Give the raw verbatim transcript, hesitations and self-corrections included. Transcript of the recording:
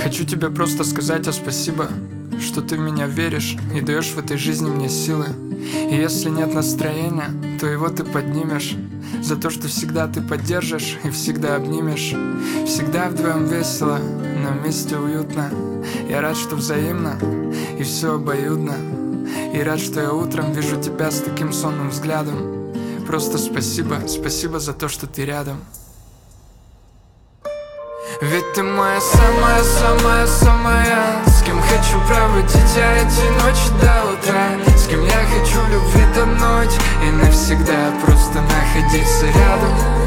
Хочу тебе просто сказать о спасибо, что ты в меня веришь и даешь в этой жизни мне силы. И если нет настроения, то его ты поднимешь. За то, что всегда ты поддержишь и всегда обнимешь. Всегда вдвоем весело, но вместе уютно. Я рад, что взаимно и все обоюдно. И рад, что я утром вижу тебя с таким сонным взглядом. Просто спасибо, спасибо за то, что ты рядом. Ведь ты моя самая-самая-самая, с кем хочу проводить я эти ночи до утра, с кем я хочу любви тонуть и навсегда просто находиться рядом.